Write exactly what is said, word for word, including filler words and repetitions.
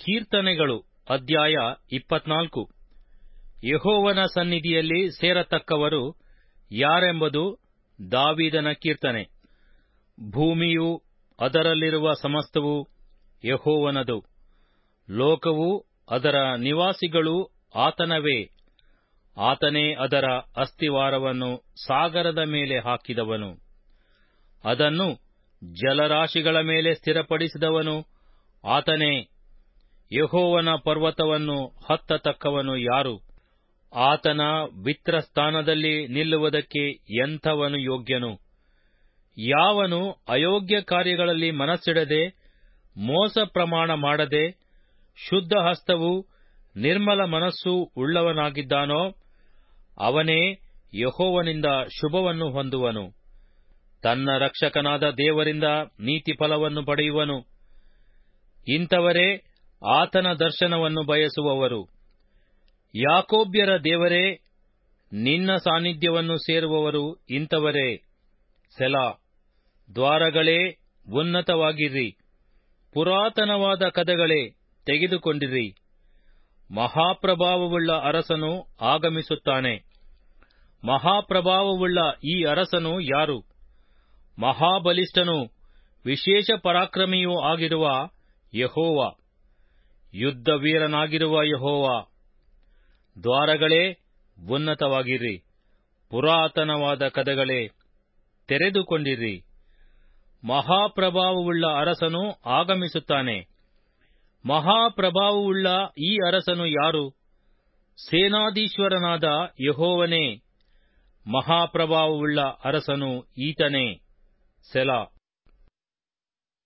ಕೀರ್ತನೆಗಳು ಅಧ್ಯಾಯ ಇಪ್ಪತ್ನಾಲ್ಕು. ಯೆಹೋವನ ಸನ್ನಿಧಿಯಲ್ಲಿ ಸೇರತಕ್ಕವರು ಯಾರೆಂಬುದು ದಾವೀದನ ಕೀರ್ತನೆ. ಭೂಮಿಯೂ ಅದರಲ್ಲಿರುವ ಸಮಸ್ತವೂ ಯೆಹೋವನದು, ಲೋಕವೂ ಅದರ ನಿವಾಸಿಗಳೂ ಆತನವೇ. ಆತನೇ ಅದರ ಅಸ್ತಿವಾರವನ್ನು ಸಾಗರದ ಮೇಲೆ ಹಾಕಿದವನು, ಅದನ್ನು ಜಲರಾಶಿಗಳ ಮೇಲೆ ಸ್ಥಿರಪಡಿಸಿದವನು ಆತನೇ. ಯೆಹೋವನ ಪರ್ವತವನ್ನು ಹತ್ತತಕ್ಕವನು ಯಾರು? ಆತನ ಮಿತ್ರಸ್ಥಾನದಲ್ಲಿ ನಿಲ್ಲುವುದಕ್ಕೆ ಎಂಥವನು ಯೋಗ್ಯನು? ಯಾವನು ಅಯೋಗ್ಯ ಕಾರ್ಯಗಳಲ್ಲಿ ಮನಸ್ಸಿಡದೆ, ಮೋಸ ಪ್ರಮಾಣ ಮಾಡದೆ, ಶುದ್ಧ ಹಸ್ತವೂ ನಿರ್ಮಲ ಮನಸ್ಸೂ ಉಳ್ಳವನಾಗಿದ್ದಾನೋ, ಅವನೇ ಯೆಹೋವನಿಂದ ಶುಭವನ್ನು ಹೊಂದುವನು. ತನ್ನ ರಕ್ಷಕನಾದ ದೇವರಿಂದ ನೀತಿಫಲವನ್ನು ಪಡೆಯುವನು. ಇಂಥವರೇ ಆತನ ದರ್ಶನವನ್ನು ಬಯಸುವವರು. ಯಾಕೋಬ್ಯರ ದೇವರೇ, ನಿನ್ನ ಸಾನ್ನಿಧ್ಯವನ್ನು ಸೇರುವವರು ಇಂಥವರೇ. ಸೆಲಾ. ದ್ವಾರಗಳೇ, ಉನ್ನತವಾಗಿರ್ರಿ, ಪುರಾತನವಾದ ಕದಗಳೇ, ತೆಗೆದುಕೊಂಡಿರಿ. ಮಹಾಪ್ರಭಾವವುಳ್ಳ ಅರಸನು ಆಗಮಿಸುತ್ತಾನೆ. ಮಹಾಪ್ರಭಾವವುಳ್ಳ ಈ ಅರಸನು ಯಾರು? ಮಹಾಬಲಿಷ್ಠನೂ ವಿಶೇಷ ಪರಾಕ್ರಮಿಯೂ ಆಗಿರುವ ಯೆಹೋವ, ಯುದ್ಧವೀರನಾಗಿರುವ ಯೆಹೋವ. ದ್ವಾರಗಳೇ, ಉನ್ನತವಾಗಿರ್ರಿ, ಪುರಾತನವಾದ ಕದಗಳೇ, ತೆರೆದುಕೊಂಡಿರಿ. ಮಹಾಪ್ರಭಾವವುಳ್ಳ ಅರಸನು ಆಗಮಿಸುತ್ತಾನೆ. ಮಹಾಪ್ರಭಾವವುಳ್ಳ ಈ ಅರಸನು ಯಾರು? ಸೇನಾಧೀಶ್ವರನಾದ ಯೆಹೋವನೇ. ಮಹಾಪ್ರಭಾವವುಳ್ಳ ಅರಸನು ಈತನೇ. ಸೆಲಾ.